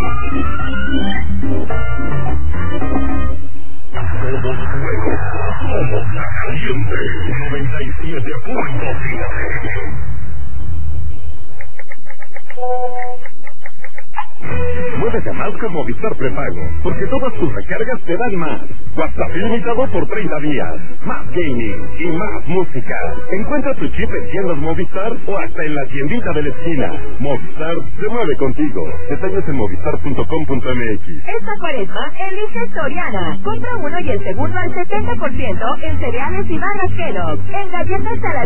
Somos fuego, somos la caliente, 97.7. Muévete más con Movistar Prepago, porque todas tus recargas te dan más. WhatsApp ilimitado por 30 días, más gaming y más música. Encuentra tu chip en tiendas Movistar o hasta en la tiendita de la esquina. Movistar se mueve contigo. Detalles en movistar.com.mx. Esta cuaresma elige Soriana. Compra uno y el segundo al 70% en cereales y barras Kellogg. En galletas a la